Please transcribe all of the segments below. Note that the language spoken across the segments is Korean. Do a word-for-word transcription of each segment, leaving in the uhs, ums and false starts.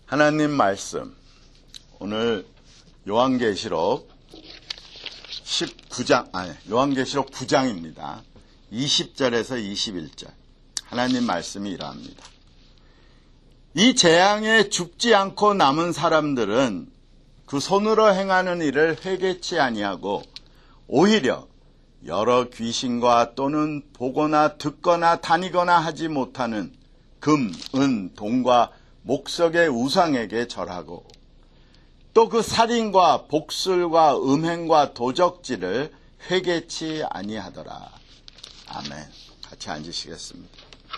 하나님 말씀, 오늘 요한계시록 십구 장, 아니, 요한계시록 구 장입니다. 이십 절에서 이십일 절. 하나님 말씀이 이러합니다. 이 재앙에 죽지 않고 남은 사람들은 그 손으로 행하는 일을 회개치 아니하고 오히려 여러 귀신과 또는 보거나 듣거나 다니거나 하지 못하는 금, 은, 동과 목석의 우상에게 절하고 또 그 살인과 복술과 음행과 도적질을 회개치 아니하더라. 아멘. 같이 앉으시겠습니다.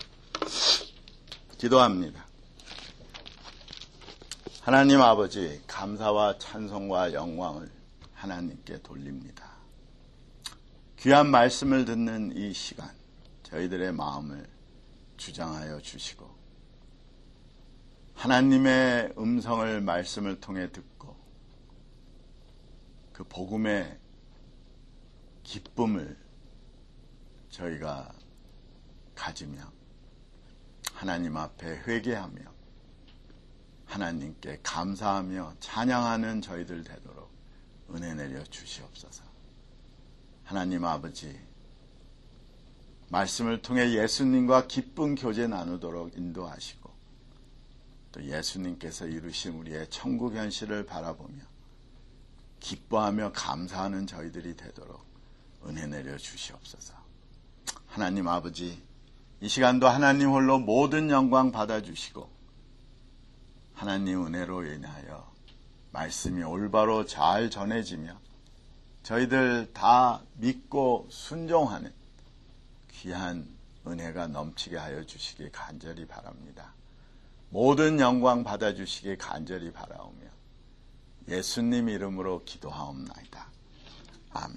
기도합니다. 하나님 아버지, 감사와 찬송과 영광을 하나님께 돌립니다. 귀한 말씀을 듣는 이 시간, 저희들의 마음을 주장하여 주시고 하나님의 음성을 말씀을 통해 듣고 그 복음의 기쁨을 저희가 가지며 하나님 앞에 회개하며 하나님께 감사하며 찬양하는 저희들 되도록 은혜 내려 주시옵소서. 하나님 아버지, 말씀을 통해 예수님과 기쁜 교제 나누도록 인도하시고 또 예수님께서 이루신 우리의 천국 현실을 바라보며 기뻐하며 감사하는 저희들이 되도록 은혜 내려 주시옵소서. 하나님 아버지, 이 시간도 하나님 홀로 모든 영광 받아주시고 하나님 은혜로 인하여 말씀이 올바로 잘 전해지며 저희들 다 믿고 순종하는 귀한 은혜가 넘치게 하여 주시기 간절히 바랍니다. 모든 영광 받아주시기 간절히 바라오며 예수님 이름으로 기도하옵나이다. 아멘.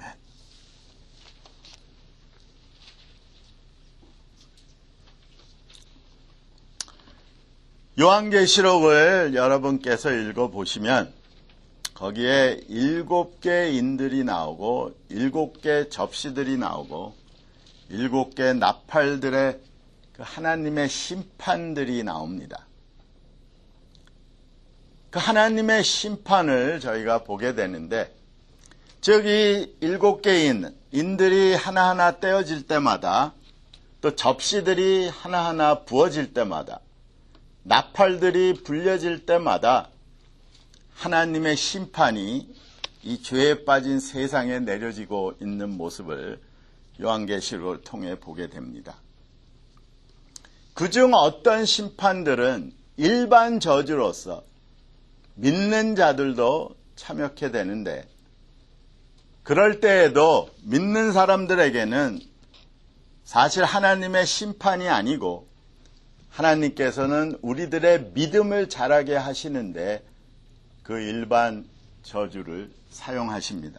요한계시록을 여러분께서 읽어보시면 거기에 일곱 개의 인들이 나오고 일곱 개 접시들이 나오고 일곱 개 나팔들의 그 하나님의 심판들이 나옵니다. 그 하나님의 심판을 저희가 보게 되는데, 즉 이 일곱 개인 인들이 하나하나 떼어질 때마다 또 접시들이 하나하나 부어질 때마다 나팔들이 불려질 때마다 하나님의 심판이 이 죄에 빠진 세상에 내려지고 있는 모습을 요한계시록을 통해 보게 됩니다. 그중 어떤 심판들은 일반 저주로서 믿는 자들도 참여하게 되는데, 그럴 때에도 믿는 사람들에게는 사실 하나님의 심판이 아니고 하나님께서는 우리들의 믿음을 자라게 하시는데 그 일반 저주를 사용하십니다.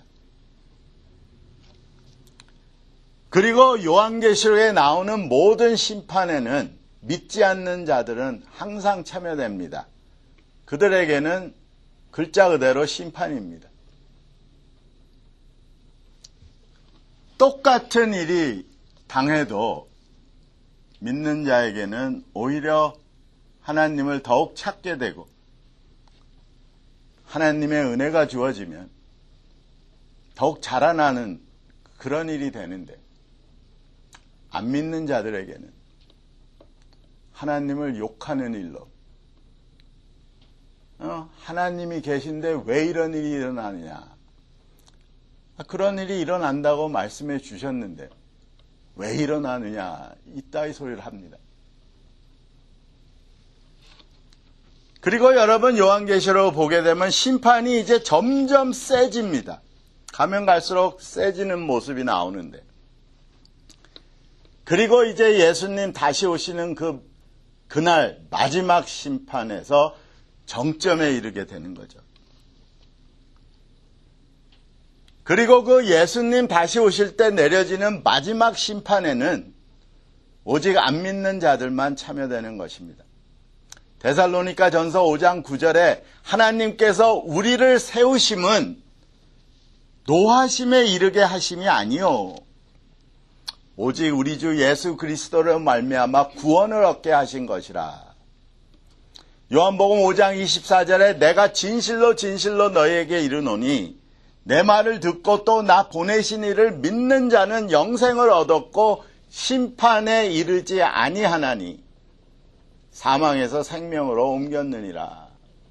그리고 요한계시록에 나오는 모든 심판에는 믿지 않는 자들은 항상 참여됩니다. 그들에게는 글자 그대로 심판입니다. 똑같은 일이 당해도 믿는 자에게는 오히려 하나님을 더욱 찾게 되고 하나님의 은혜가 주어지면 더욱 자라나는 그런 일이 되는데, 안 믿는 자들에게는 하나님을 욕하는 일로, 어, 하나님이 계신데 왜 이런 일이 일어나느냐, 그런 일이 일어난다고 말씀해 주셨는데 왜 일어나느냐, 이따위 소리를 합니다. 그리고 여러분, 요한계시록을 보게 되면 심판이 이제 점점 세집니다. 가면 갈수록 세지는 모습이 나오는데, 그리고 이제 예수님 다시 오시는 그 그날 마지막 심판에서 정점에 이르게 되는 거죠. 그리고 그 예수님 다시 오실 때 내려지는 마지막 심판에는 오직 안 믿는 자들만 참여되는 것입니다. 데살로니가 전서 오 장 구 절에 하나님께서 우리를 세우심은 노하심에 이르게 하심이 아니요 오직 우리 주 예수 그리스도로 말미암아 구원을 얻게 하신 것이라. 요한복음 오 장 이십사 절에 내가 진실로 진실로 너희에게 이르노니 내 말을 듣고 또 나 보내신 이를 믿는 자는 영생을 얻었고 심판에 이르지 아니하나니 사망에서 생명으로 옮겼느니라.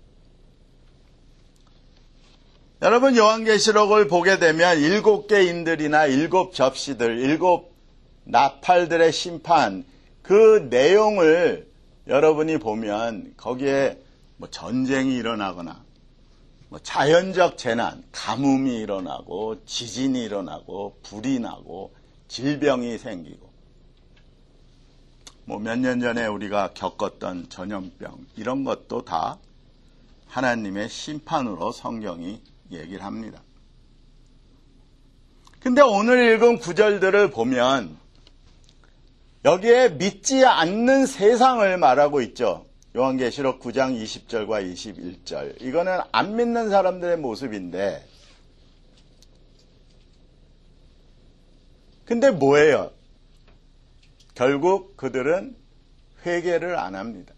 여러분, 요한계시록을 보게 되면 일곱 개 인들이나 일곱 접시들, 일곱 나팔들의 심판, 그 내용을 여러분이 보면 거기에 뭐 전쟁이 일어나거나 뭐 자연적 재난, 가뭄이 일어나고 지진이 일어나고 불이 나고 질병이 생기고 뭐 몇 년 전에 우리가 겪었던 전염병, 이런 것도 다 하나님의 심판으로 성경이 얘기를 합니다. 근데 오늘 읽은 구절들을 보면 여기에 믿지 않는 세상을 말하고 있죠. 요한계시록 구 장 이십 절과 이십일 절. 이거는 안 믿는 사람들의 모습인데, 근데 뭐예요? 결국 그들은 회개를 안 합니다.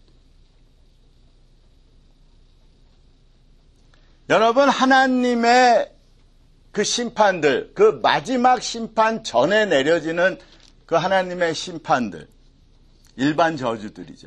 여러분, 하나님의 그 심판들, 그 마지막 심판 전에 내려지는 그 하나님의 심판들, 일반 저주들이죠.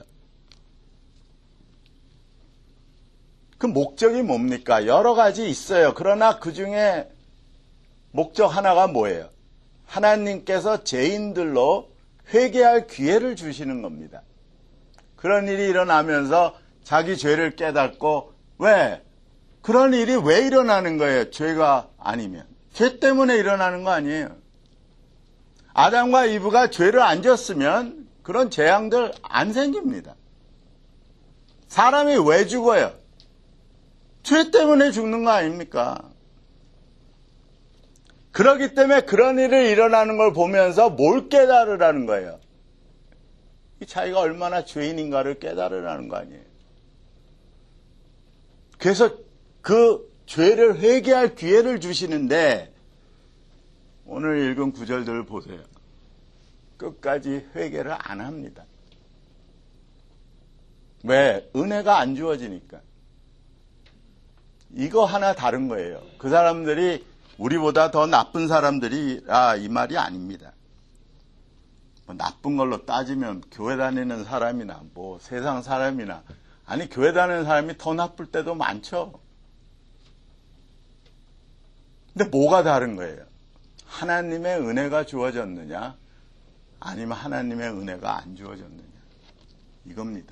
그 목적이 뭡니까? 여러 가지 있어요. 그러나 그 중에 목적 하나가 뭐예요? 하나님께서 죄인들로 회개할 기회를 주시는 겁니다. 그런 일이 일어나면서 자기 죄를 깨닫고, 왜? 그런 일이 왜 일어나는 거예요? 죄가 아니면. 죄 때문에 일어나는 거 아니에요. 아담과 이브가 죄를 안 졌으면 그런 재앙들 안 생깁니다. 사람이 왜 죽어요? 죄 때문에 죽는 거 아닙니까? 그렇기 때문에 그런 일이 일어나는 걸 보면서 뭘 깨달으라는 거예요? 자기가 얼마나 죄인인가를 깨달으라는 거 아니에요? 그래서 그 죄를 회개할 기회를 주시는데 오늘 읽은 구절들을 보세요. 끝까지 회개를 안 합니다. 왜? 은혜가 안 주어지니까. 이거 하나 다른 거예요. 그 사람들이 우리보다 더 나쁜 사람들이라 이 말이 아닙니다. 뭐 나쁜 걸로 따지면 교회 다니는 사람이나 뭐 세상 사람이나, 아니 교회 다니는 사람이 더 나쁠 때도 많죠. 근데 뭐가 다른 거예요? 하나님의 은혜가 주어졌느냐, 아니면 하나님의 은혜가 안 주어졌느냐, 이겁니다.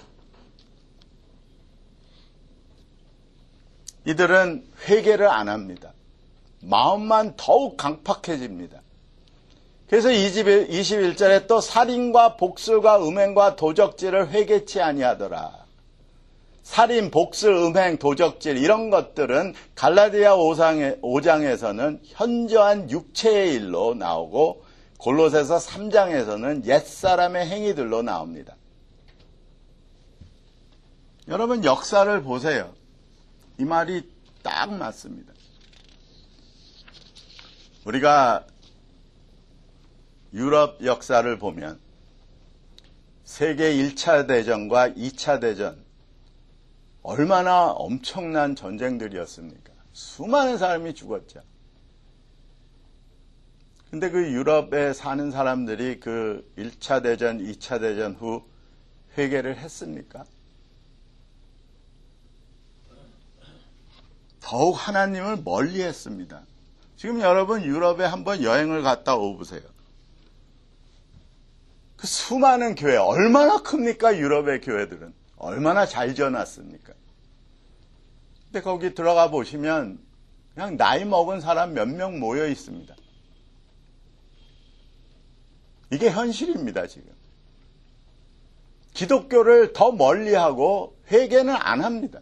이들은 회개를 안 합니다. 마음만 더욱 강팍해집니다. 그래서 이십일 절에 또 살인과 복술과 음행과 도적질을 회개치 아니하더라. 살인, 복술, 음행, 도적질 이런 것들은 갈라디아 오 장에서는 현저한 육체의 일로 나오고 골로새서 삼 장에서는 옛사람의 행위들로 나옵니다. 여러분, 역사를 보세요. 이 말이 딱 맞습니다. 우리가 유럽 역사를 보면 세계 일 차 대전과 이 차 대전, 얼마나 엄청난 전쟁들이었습니까? 수많은 사람이 죽었죠. 근데 그 유럽에 사는 사람들이 그 일 차 대전, 이 차 대전 후 회개를 했습니까? 더욱 하나님을 멀리 했습니다. 지금 여러분 유럽에 한번 여행을 갔다 오보세요. 그 수많은 교회, 얼마나 큽니까? 유럽의 교회들은 얼마나 잘 지어놨습니까? 근데 거기 들어가 보시면 그냥 나이 먹은 사람 몇 명 모여 있습니다. 이게 현실입니다. 지금 기독교를 더 멀리하고 회개는 안 합니다.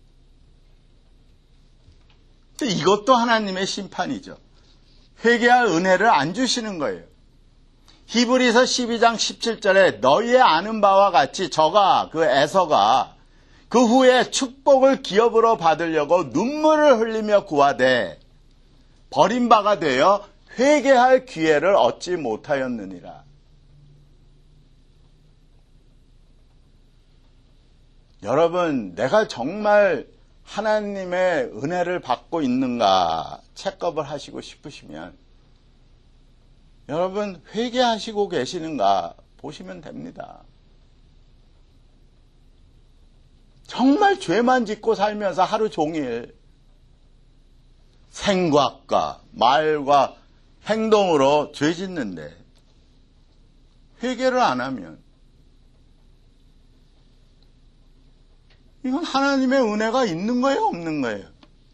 근데 이것도 하나님의 심판이죠. 회개할 은혜를 안 주시는 거예요. 히브리서 십이 장 십칠 절에 너희의 아는 바와 같이 저가, 그 에서가 그 후에 축복을 기업으로 받으려고 눈물을 흘리며 구하되 버린 바가 되어 회개할 기회를 얻지 못하였느니라. 여러분, 내가 정말 하나님의 은혜를 받고 있는가 체크업을 하시고 싶으시면 여러분 회개하시고 계시는가 보시면 됩니다. 정말 죄만 짓고 살면서 하루 종일 생각과 말과 행동으로 죄 짓는데 회개를 안 하면 이건 하나님의 은혜가 있는 거예요, 없는 거예요?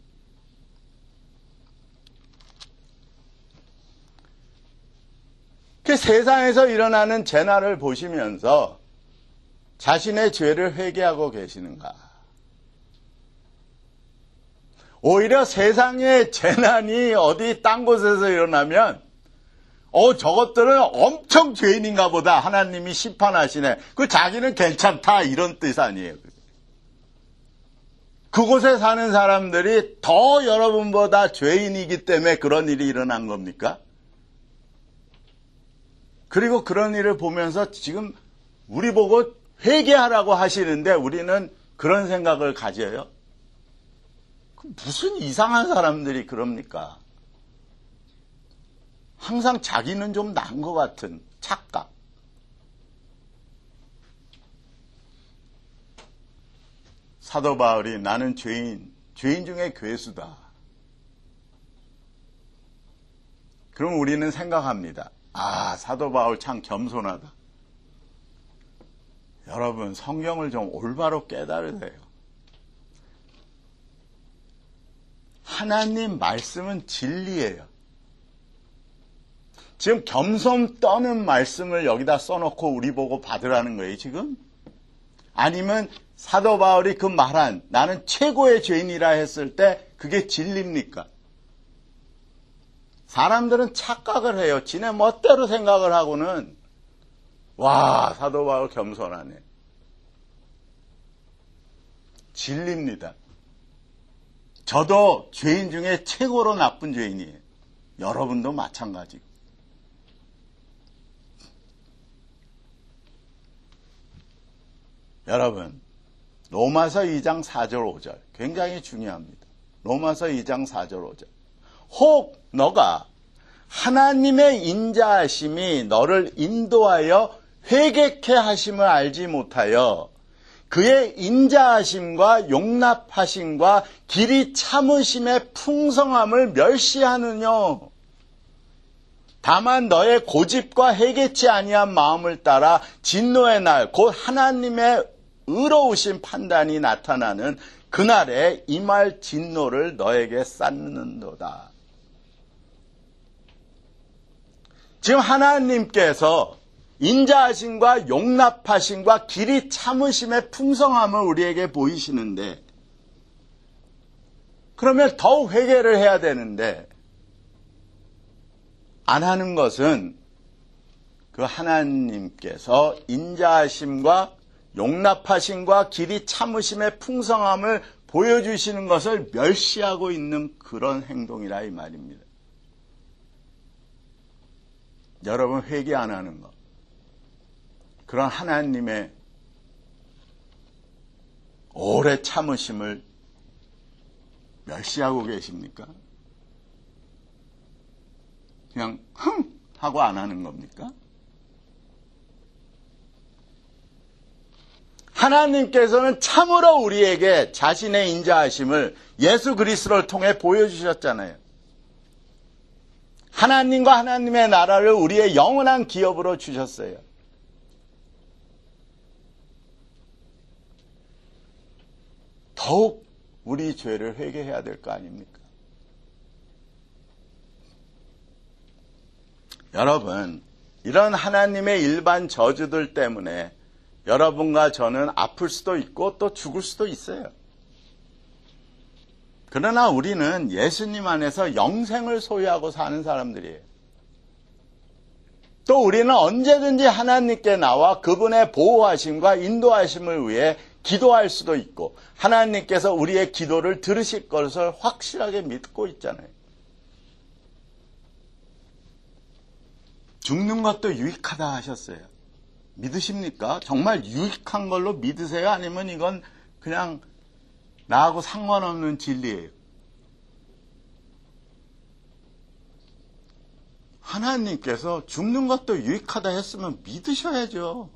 그 세상에서 일어나는 재난을 보시면서 자신의 죄를 회개하고 계시는가? 오히려 세상의 재난이 어디 딴 곳에서 일어나면 어 저것들은 엄청 죄인인가 보다. 하나님이 심판하시네. 그 자기는 괜찮다 이런 뜻 아니에요. 그곳에 사는 사람들이 더 여러분보다 죄인이기 때문에 그런 일이 일어난 겁니까? 그리고 그런 일을 보면서 지금 우리 보고 회개하라고 하시는데 우리는 그런 생각을 가져요? 무슨 이상한 사람들이 그럽니까? 항상 자기는 좀 나은 것 같은 착각. 사도 바울이 나는 죄인, 죄인 중에 괴수다. 그럼 우리는 생각합니다. 아, 사도 바울 참 겸손하다. 여러분, 성경을 좀 올바로 깨달으세요. 하나님 말씀은 진리예요. 지금 겸손 떠는 말씀을 여기다 써놓고 우리 보고 받으라는 거예요, 지금? 아니면 사도 바울이 그 말한 나는 최고의 죄인이라 했을 때 그게 진리입니까? 사람들은 착각을 해요. 지네 멋대로 생각을 하고는 와, 사도 바울 겸손하네. 진리입니다. 저도 죄인 중에 최고로 나쁜 죄인이에요. 여러분도 마찬가지고. 여러분, 로마서 이 장 사 절 오 절 굉장히 중요합니다. 로마서 이 장 사 절 오 절. 혹 너가 하나님의 인자하심이 너를 인도하여 회개케 하심을 알지 못하여 그의 인자하심과 용납하심과 길이 참으심의 풍성함을 멸시하느냐. 다만 너의 고집과 회개치 아니한 마음을 따라 진노의 날 곧 하나님의 의로우신 판단이 나타나는 그날에 임할 진노를 너에게 쌓는도다. 지금 하나님께서 인자하심과 용납하심과 길이 참으심의 풍성함을 우리에게 보이시는데 그러면 더욱 회개를 해야 되는데 안 하는 것은 그 하나님께서 인자하심과 용납하심과 길이 참으심의 풍성함을 보여주시는 것을 멸시하고 있는 그런 행동이라 이 말입니다. 여러분 회개 안 하는 것. 그런 하나님의 오래 참으심을 멸시하고 계십니까? 그냥 흥 하고 안 하는 겁니까? 하나님께서는 참으로 우리에게 자신의 인자하심을 예수 그리스도를 통해 보여주셨잖아요. 하나님과 하나님의 나라를 우리의 영원한 기업으로 주셨어요. 더욱 우리 죄를 회개해야 될 거 아닙니까? 여러분, 이런 하나님의 일반 저주들 때문에 여러분과 저는 아플 수도 있고 또 죽을 수도 있어요. 그러나 우리는 예수님 안에서 영생을 소유하고 사는 사람들이에요. 또 우리는 언제든지 하나님께 나와 그분의 보호하심과 인도하심을 위해 기도할 수도 있고 하나님께서 우리의 기도를 들으실 것을 확실하게 믿고 있잖아요. 죽는 것도 유익하다 하셨어요. 믿으십니까? 정말 유익한 걸로 믿으세요? 아니면 이건 그냥 나하고 상관없는 진리예요. 하나님께서 죽는 것도 유익하다 했으면 믿으셔야죠.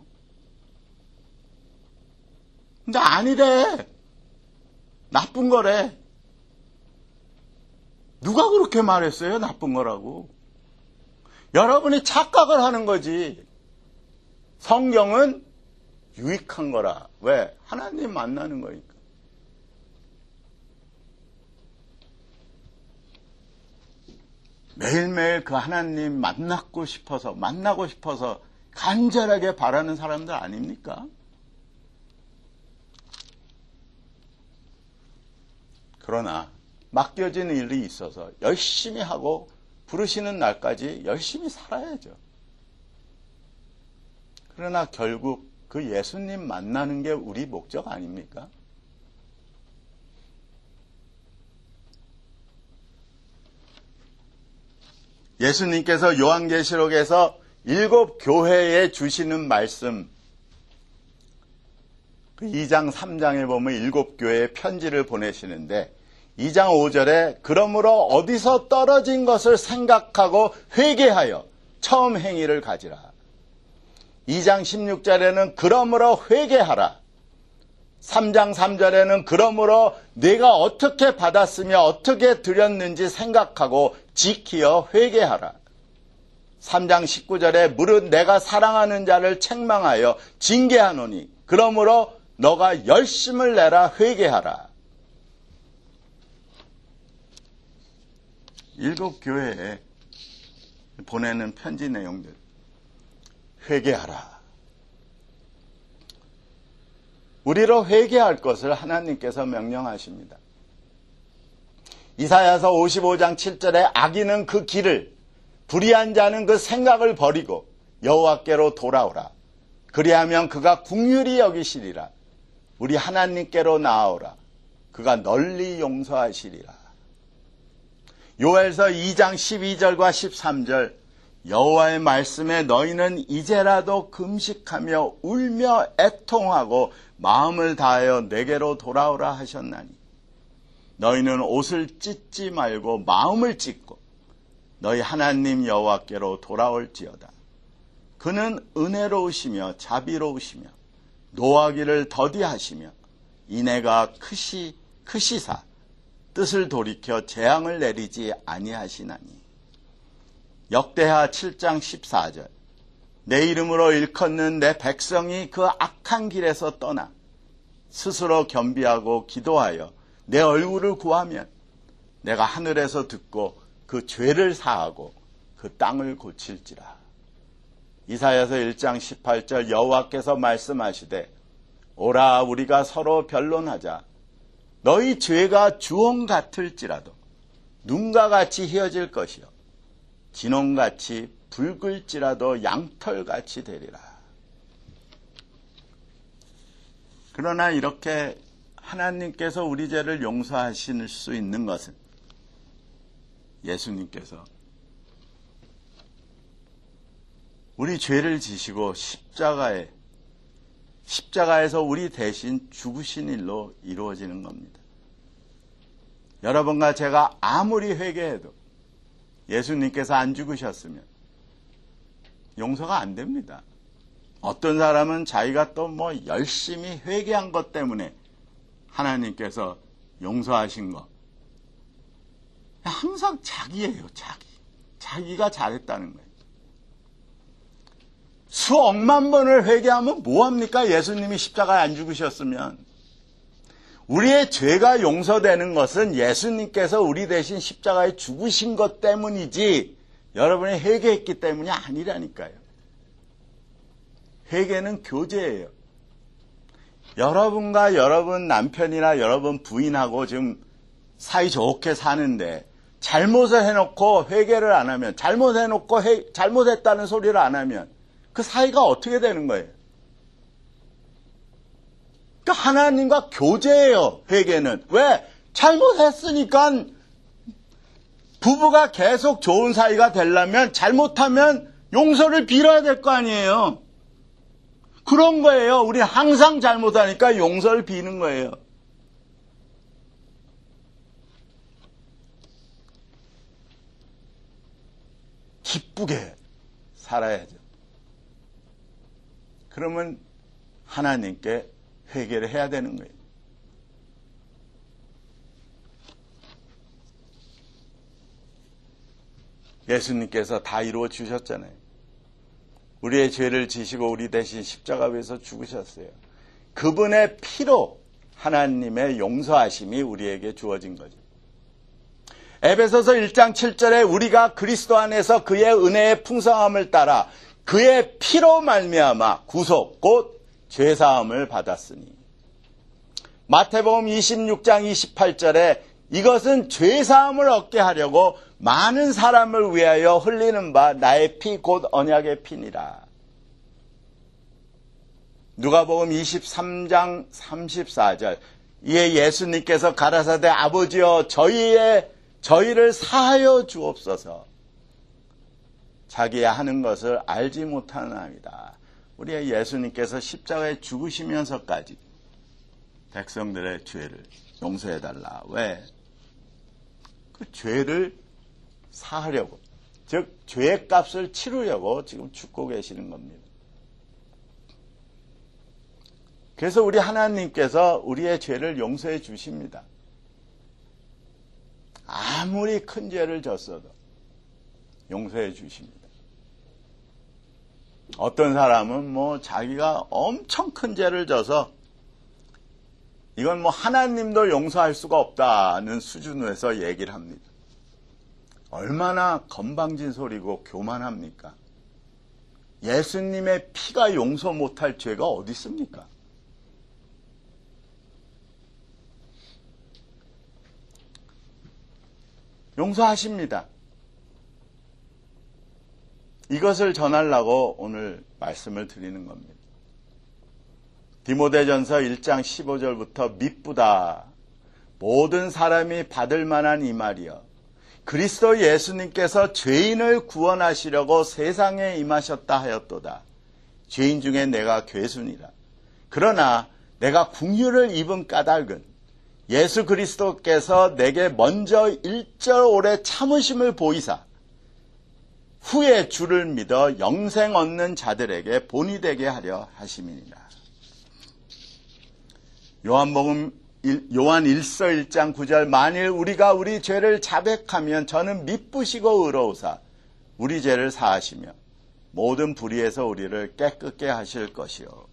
근데 아니래. 나쁜 거래. 누가 그렇게 말했어요? 나쁜 거라고. 여러분이 착각을 하는 거지. 성경은 유익한 거라. 왜? 하나님 만나는 거니까. 매일매일 그 하나님 만나고 싶어서, 만나고 싶어서 간절하게 바라는 사람들 아닙니까? 그러나 맡겨진 일이 있어서 열심히 하고 부르시는 날까지 열심히 살아야죠. 그러나 결국 그 예수님 만나는 게 우리 목적 아닙니까? 예수님께서 요한계시록에서 일곱 교회에 주시는 말씀, 그 이 장 삼 장에 보면 일곱 교회에 편지를 보내시는데 이 장 오 절에 그러므로 어디서 떨어진 것을 생각하고 회개하여 처음 행위를 가지라. 이 장 십육 절에는 그러므로 회개하라. 삼 장 삼 절에는 그러므로 내가 어떻게 받았으며 어떻게 드렸는지 생각하고 지키어 회개하라. 삼 장 십구 절에 무릇 내가 사랑하는 자를 책망하여 징계하노니 그러므로 너가 열심을 내라 회개하라. 일곱 교회에 보내는 편지 내용들. 회개하라. 우리로 회개할 것을 하나님께서 명령하십니다. 이사야서 오십오 장 칠 절에 악인은 그 길을, 불의한 자는 그 생각을 버리고 여호와께로 돌아오라. 그리하면 그가 긍휼히 여기시리라. 우리 하나님께로 나아오라. 그가 널리 용서하시리라. 요엘서 이 장 십이 절과 십삼 절 여호와의 말씀에 너희는 이제라도 금식하며 울며 애통하고 마음을 다하여 내게로 돌아오라 하셨나니 너희는 옷을 찢지 말고 마음을 찢고 너희 하나님 여호와께로 돌아올지어다. 그는 은혜로우시며 자비로우시며 노하기를 더디하시며 인애가 크시, 크시사 뜻을 돌이켜 재앙을 내리지 아니하시나니. 역대하 칠 장 십사 절 내 이름으로 일컫는 내 백성이 그 악한 길에서 떠나 스스로 겸비하고 기도하여 내 얼굴을 구하면 내가 하늘에서 듣고 그 죄를 사하고 그 땅을 고칠지라. 이사야서 일 장 십팔 절 여호와께서 말씀하시되 오라 우리가 서로 변론하자. 너희 죄가 주홍 같을지라도 눈과 같이 희어질 것이요 진홍같이 붉을지라도 양털같이 되리라. 그러나 이렇게 하나님께서 우리 죄를 용서하실 수 있는 것은 예수님께서 우리 죄를 지시고 십자가에 십자가에서 우리 대신 죽으신 일로 이루어지는 겁니다. 여러분과 제가 아무리 회개해도 예수님께서 안 죽으셨으면 용서가 안 됩니다. 어떤 사람은 자기가 또 뭐 열심히 회개한 것 때문에 하나님께서 용서하신 거. 항상 자기예요, 자기. 자기가 잘했다는 거예요. 수억만 번을 회개하면 뭐합니까? 예수님이 십자가에 안 죽으셨으면. 우리의 죄가 용서되는 것은 예수님께서 우리 대신 십자가에 죽으신 것 때문이지 여러분이 회개했기 때문이 아니라니까요. 회개는 교제예요. 여러분과 여러분 남편이나 여러분 부인하고 지금 사이좋게 사는데 잘못을 해놓고 회개를 안 하면, 잘못해놓고 회, 잘못했다는 소리를 안 하면 그 사이가 어떻게 되는 거예요? 그러니까 하나님과 교제예요, 회개는. 왜? 잘못했으니까 부부가 계속 좋은 사이가 되려면 잘못하면 용서를 빌어야 될 거 아니에요. 그런 거예요. 우리 항상 잘못하니까 용서를 비는 거예요. 기쁘게 살아야죠. 그러면 하나님께 회개를 해야 되는 거예요. 예수님께서 다 이루어 주셨잖아요. 우리의 죄를 지시고 우리 대신 십자가 위에서 죽으셨어요. 그분의 피로 하나님의 용서하심이 우리에게 주어진 거죠. 에베소서 일 장 칠 절에 우리가 그리스도 안에서 그의 은혜의 풍성함을 따라 그의 피로 말미암아 구속 곧 죄사함을 받았으니. 마태복음 이십육 장 이십팔 절에 이것은 죄사함을 얻게 하려고 많은 사람을 위하여 흘리는 바 나의 피 곧 언약의 피니라. 누가복음 이십삼 장 삼십사 절 이에 예수님께서 가라사대 아버지여 저희의 저희를 사하여 주옵소서. 자기의 하는 것을 알지 못하나이다. 우리의 예수님께서 십자가에 죽으시면서까지 백성들의 죄를 용서해달라. 왜? 그 죄를 사하려고, 즉 죄의 값을 치르려고 지금 죽고 계시는 겁니다. 그래서 우리 하나님께서 우리의 죄를 용서해 주십니다. 아무리 큰 죄를 졌어도 용서해 주십니다. 어떤 사람은 뭐 자기가 엄청 큰 죄를 져서 이건 뭐 하나님도 용서할 수가 없다는 수준에서 얘기를 합니다. 얼마나 건방진 소리고 교만합니까? 예수님의 피가 용서 못할 죄가 어디 있습니까? 용서하십니다. 이것을 전하려고 오늘 말씀을 드리는 겁니다. 디모데전서 일 장 십오 절부터 미쁘다. 모든 사람이 받을 만한 이 말이여. 그리스도 예수님께서 죄인을 구원하시려고 세상에 임하셨다 하였도다. 죄인 중에 내가 괴순이라. 그러나 내가 긍휼을 입은 까닭은 예수 그리스도께서 내게 먼저 일절 오래 참으심을 보이사 후에 주를 믿어 영생 얻는 자들에게 본이 되게 하려 하심이니라. 요한복음 요한 일서 일 장 구 절 만일 우리가 우리 죄를 자백하면 저는 미쁘시고 의로우사 우리 죄를 사하시며 모든 불의에서 우리를 깨끗게 하실 것이요.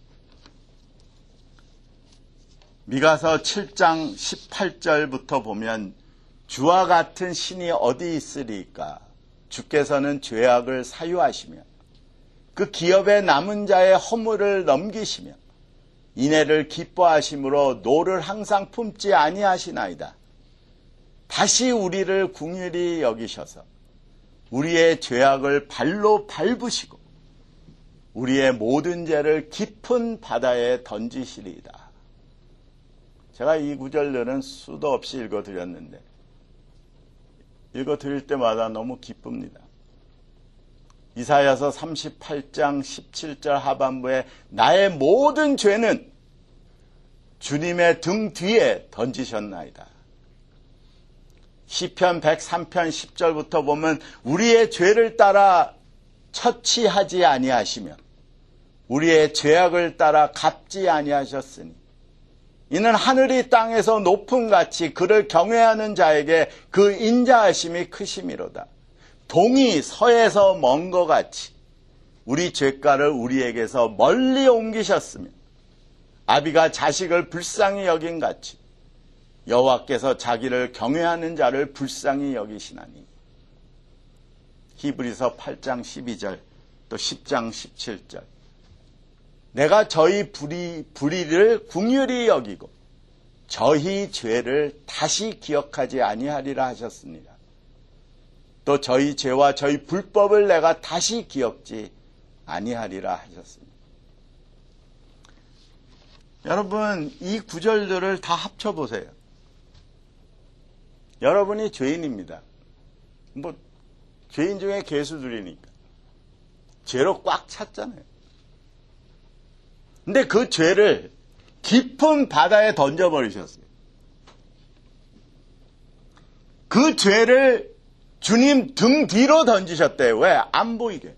미가서 칠 장 십팔 절부터 보면 주와 같은 신이 어디 있으리까? 주께서는 죄악을 사유하시며 그 기업의 남은 자의 허물을 넘기시며 인애를 기뻐하심으로 노를 항상 품지 아니하시나이다. 다시 우리를 긍휼히 여기셔서 우리의 죄악을 발로 밟으시고 우리의 모든 죄를 깊은 바다에 던지시리이다. 제가 이 구절들은 수도 없이 읽어드렸는데 읽어드릴 때마다 너무 기쁩니다. 이사야서 삼십팔 장 십칠 절 하반부에 나의 모든 죄는 주님의 등 뒤에 던지셨나이다. 시편 백삼 편 십 절부터 보면 우리의 죄를 따라 처치하지 아니하시며 우리의 죄악을 따라 갚지 아니하셨으니 이는 하늘이 땅에서 높음 같이 그를 경외하는 자에게 그 인자하심이 크심이로다. 동이 서에서 먼 것 같이 우리 죄가를 우리에게서 멀리 옮기셨으며 아비가 자식을 불쌍히 여긴 같이 여호와께서 자기를 경외하는 자를 불쌍히 여기시나니. 히브리서 팔 장 십이 절 또 십 장 십칠 절 내가 저희 불의, 불의를 긍휼히 여기고 저희 죄를 다시 기억하지 아니하리라 하셨습니다. 또 저희 죄와 저희 불법을 내가 다시 기억지 아니하리라 하셨습니다. 여러분, 이 구절들을 다 합쳐보세요. 여러분이 죄인입니다. 뭐 죄인 중에 괴수들이니까 죄로 꽉 찼잖아요. 근데 그 죄를 깊은 바다에 던져버리셨어요. 그 죄를 주님 등 뒤로 던지셨대요. 왜? 안 보이게.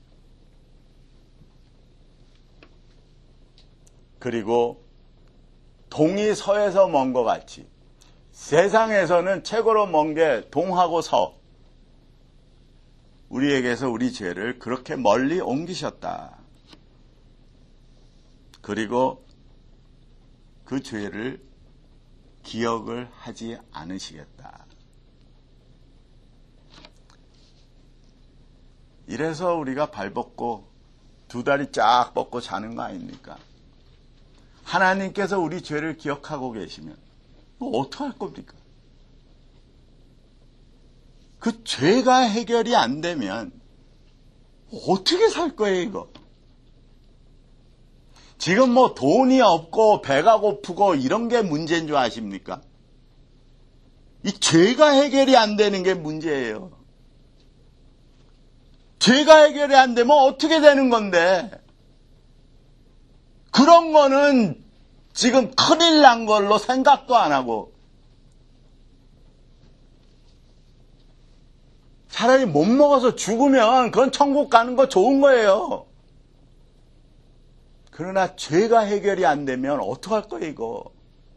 그리고 동이 서에서 먼 것 같이 세상에서는 최고로 먼 게 동하고 서. 우리에게서 우리 죄를 그렇게 멀리 옮기셨다. 그리고 그 죄를 기억을 하지 않으시겠다. 이래서 우리가 발벗고 두 다리 쫙 뻗고 자는 거 아닙니까? 하나님께서 우리 죄를 기억하고 계시면 뭐 어떡할 겁니까? 그 죄가 해결이 안 되면 어떻게 살 거예요, 이거? 지금 뭐 돈이 없고 배가 고프고 이런 게 문제인 줄 아십니까? 이 죄가 해결이 안 되는 게 문제예요. 죄가 해결이 안 되면 어떻게 되는 건데? 그런 거는 지금 큰일 난 걸로 생각도 안 하고 차라리 못 먹어서 죽으면 그건 천국 가는 거 좋은 거예요. 그러나 죄가 해결이 안 되면 어떡할 거예요, 이거?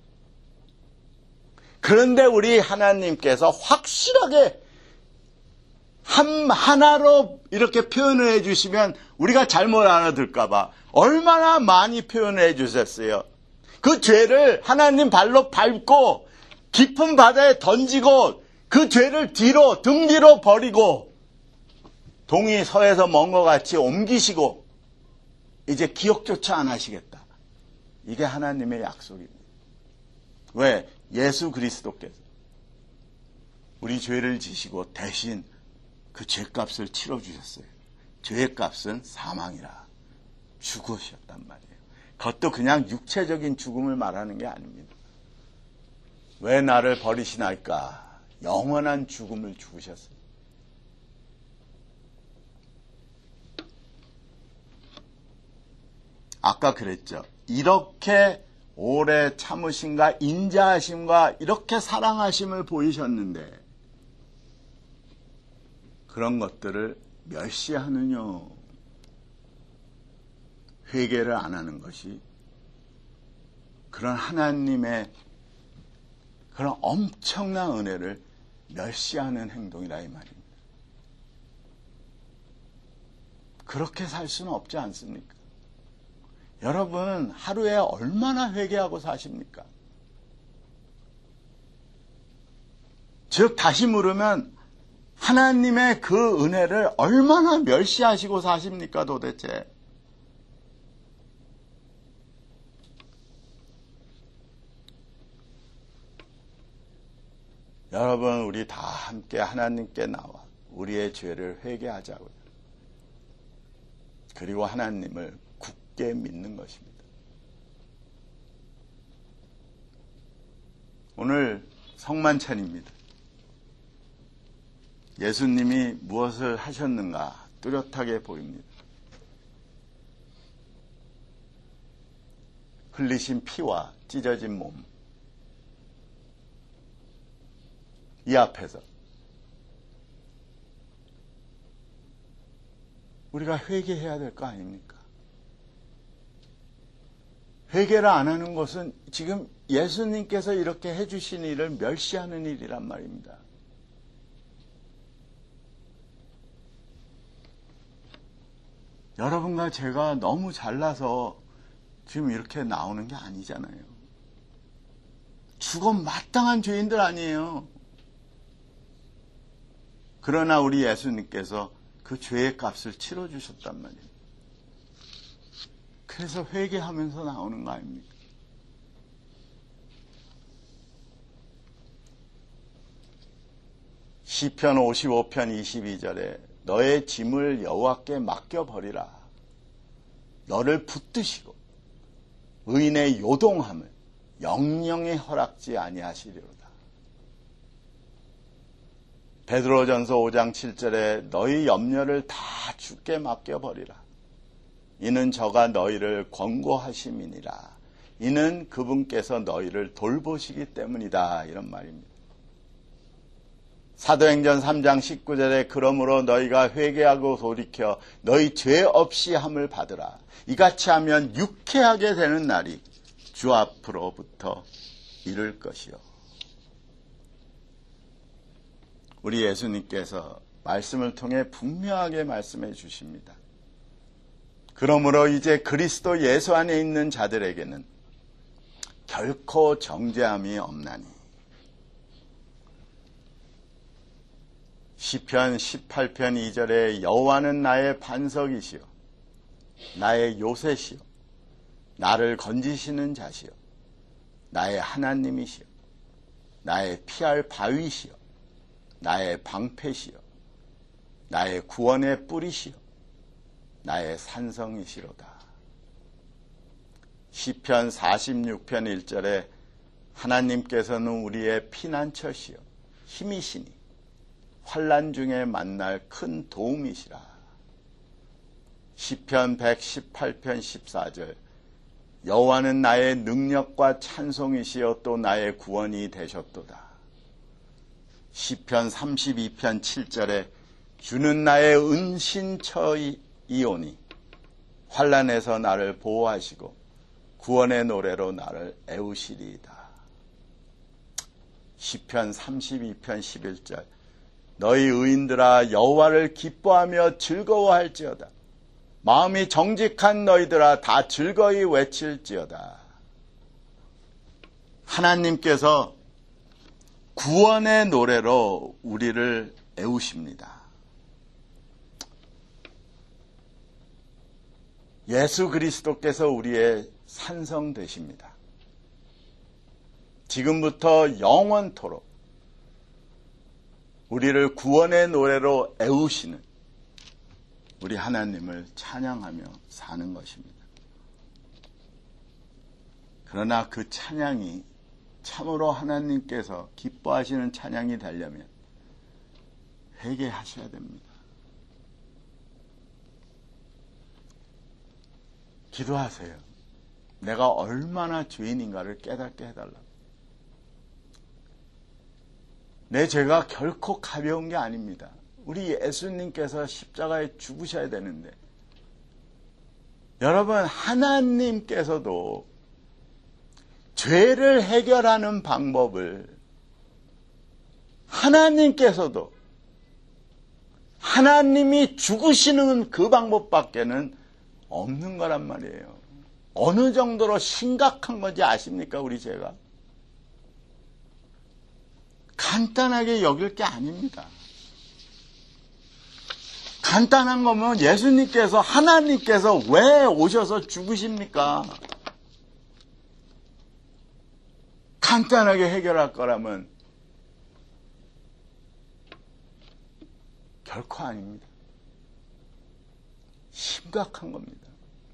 그런데 우리 하나님께서 확실하게 한, 하나로 이렇게 표현을 해주시면 우리가 잘못 알아들까봐 얼마나 많이 표현해 주셨어요. 그 죄를 하나님 발로 밟고 깊은 바다에 던지고 그 죄를 뒤로 등 뒤로 버리고 동이 서에서 먼 것 같이 옮기시고 이제 기억조차 안 하시겠다. 이게 하나님의 약속입니다. 왜? 예수 그리스도께서 우리 죄를 지시고 대신 그 죄값을 치러주셨어요. 죄값은 사망이라 죽으셨단 말이에요. 그것도 그냥 육체적인 죽음을 말하는 게 아닙니다. 왜 나를 버리시나이까? 영원한 죽음을 죽으셨어요. 아까 그랬죠. 이렇게 오래 참으심과 인자하심과 이렇게 사랑하심을 보이셨는데 그런 것들을 멸시하느냐, 회개를 안 하는 것이 그런 하나님의 그런 엄청난 은혜를 멸시하는 행동이라 이 말입니다. 그렇게 살 수는 없지 않습니까? 여러분 하루에 얼마나 회개하고 사십니까? 즉 다시 물으면 하나님의 그 은혜를 얼마나 멸시하시고 사십니까 도대체? 여러분 우리 다 함께 하나님께 나와 우리의 죄를 회개하자고요. 그리고 하나님을 굳게 믿는 것입니다. 오늘 성만찬입니다. 예수님이 무엇을 하셨는가 뚜렷하게 보입니다. 흘리신 피와 찢어진 몸, 이 앞에서 우리가 회개해야 될 거 아닙니까? 회개를 안 하는 것은 지금 예수님께서 이렇게 해주신 일을 멸시하는 일이란 말입니다. 여러분과 제가 너무 잘나서 지금 이렇게 나오는 게 아니잖아요. 죽어 마땅한 죄인들 아니에요. 그러나 우리 예수님께서 그 죄의 값을 치러주셨단 말이에요. 그래서 회개하면서 나오는 거 아닙니까? 시편 오십오 편 이십이 절에 너의 짐을 여호와께 맡겨버리라. 너를 붙드시고 의인의 요동함을 영영히 허락지 아니하시리로다. 베드로전서 오 장 칠 절에 너희 염려를 다 주께 맡겨버리라. 이는 저가 너희를 권고하심이니라. 이는 그분께서 너희를 돌보시기 때문이다. 이런 말입니다. 사도행전 삼 장 십구 절에 그러므로 너희가 회개하고 돌이켜 너희 죄 없이 함을 받으라. 이같이 하면 유쾌하게 되는 날이 주 앞으로부터 이를 것이요. 우리 예수님께서 말씀을 통해 분명하게 말씀해 주십니다. 그러므로 이제 그리스도 예수 안에 있는 자들에게는 결코 정죄함이 없나니. 시편 십팔 편 이 절에 여호와는 나의 반석이시요 나의 요새시요 나를 건지시는 자시요 나의 하나님이시요 나의 피할 바위시요 나의 방패시요 나의 구원의 뿌리시요 나의 산성이시로다. 시편 사십육 편 일 절에 하나님께서는 우리의 피난처시요 힘이시니 환난 중에 만날 큰 도움이시라. 시편 백십팔 편 십사 절 여호와는 나의 능력과 찬송이시요 또 나의 구원이 되셨도다. 시편 삼십이 편 칠 절에 주는 나의 은신처이오니 환난에서 나를 보호하시고 구원의 노래로 나를 애우시리이다. 시편 삼십이 편 십일 절 너희 의인들아 여호와를 기뻐하며 즐거워할지어다. 마음이 정직한 너희들아 다 즐거이 외칠지어다. 하나님께서 구원의 노래로 우리를 애우십니다. 예수 그리스도께서 우리의 산성 되십니다. 지금부터 영원토록 우리를 구원의 노래로 애우시는 우리 하나님을 찬양하며 사는 것입니다. 그러나 그 찬양이 참으로 하나님께서 기뻐하시는 찬양이 되려면 회개하셔야 됩니다. 기도하세요. 내가 얼마나 죄인인가를 깨닫게 해달라고. 내 죄가 결코 가벼운 게 아닙니다. 우리 예수님께서 십자가에 죽으셔야 되는데 여러분 하나님께서도 죄를 해결하는 방법을 하나님께서도 하나님이 죽으시는 그 방법밖에는 없는 거란 말이에요. 어느 정도로 심각한 건지 아십니까? 우리 죄가 간단하게 여길 게 아닙니다. 간단한 거면 예수님께서 하나님께서 왜 오셔서 죽으십니까? 간단하게 해결할 거라면 결코 아닙니다. 심각한 겁니다.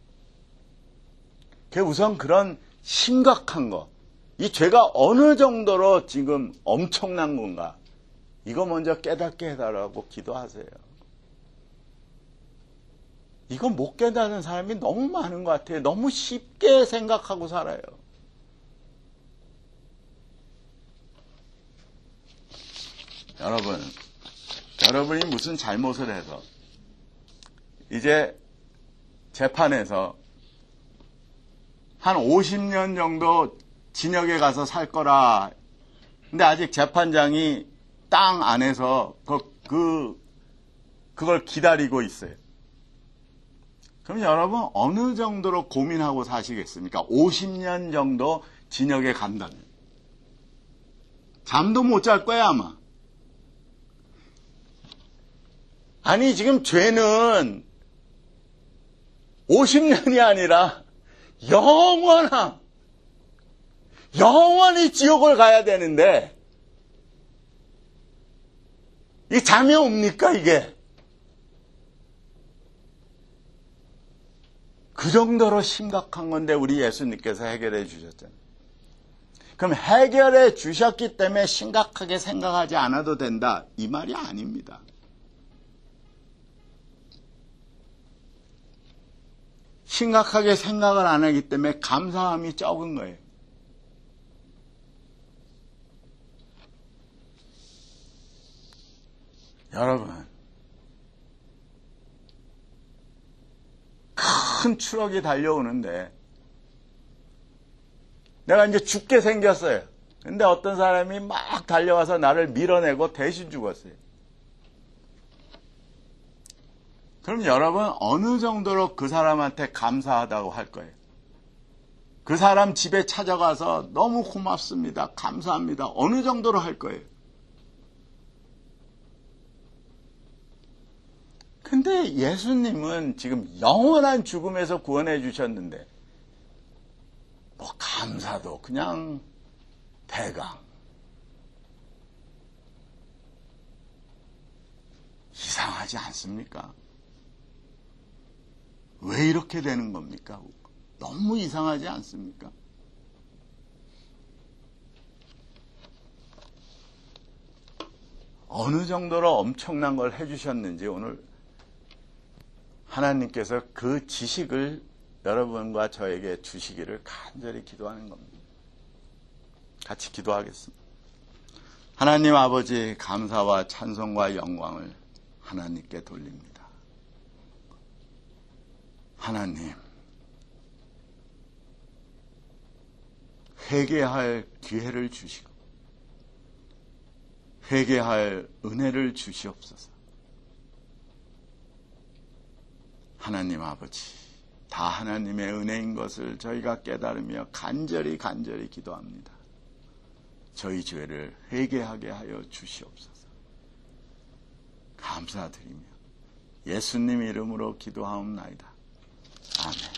우선 그런 심각한 거, 이 죄가 어느 정도로 지금 엄청난 건가, 이거 먼저 깨닫게 해달라고 기도하세요. 이거 못 깨닫는 사람이 너무 많은 것 같아요. 너무 쉽게 생각하고 살아요. 여러분, 여러분이 무슨 잘못을 해서 이제 재판에서 한 오십 년 정도 진역에 가서 살 거라. 근데 아직 재판장이 땅 안에서 그, 그, 그걸 기다리고 있어요. 그럼 여러분 어느 정도로 고민하고 사시겠습니까? 오십 년 정도 진역에 간다면. 잠도 못 잘 거야 아마. 아니 지금 죄는 오십 년이 아니라 영원한 영원히 지옥을 가야 되는데 이 잠이 옵니까 이게? 그 정도로 심각한 건데 우리 예수님께서 해결해 주셨잖아요. 그럼 해결해 주셨기 때문에 심각하게 생각하지 않아도 된다, 이 말이 아닙니다. 심각하게 생각을 안 하기 때문에 감사함이 적은 거예요. 여러분, 큰 추억이 달려오는데 내가 이제 죽게 생겼어요. 근데 어떤 사람이 막 달려와서 나를 밀어내고 대신 죽었어요. 그럼 여러분 어느 정도로 그 사람한테 감사하다고 할 거예요? 그 사람 집에 찾아가서 너무 고맙습니다. 감사합니다. 어느 정도로 할 거예요? 근데 예수님은 지금 영원한 죽음에서 구원해 주셨는데 뭐 감사도 그냥 대강. 이상하지 않습니까? 왜 이렇게 되는 겁니까? 너무 이상하지 않습니까? 어느 정도로 엄청난 걸 해주셨는지 오늘 하나님께서 그 지식을 여러분과 저에게 주시기를 간절히 기도하는 겁니다. 같이 기도하겠습니다. 하나님 아버지, 감사와 찬송과 영광을 하나님께 돌립니다. 하나님, 회개할 기회를 주시고 회개할 은혜를 주시옵소서. 하나님 아버지, 다 하나님의 은혜인 것을 저희가 깨달으며 간절히 간절히 기도합니다. 저희 죄를 회개하게 하여 주시옵소서. 감사드리며 예수님 이름으로 기도하옵나이다. 아멘.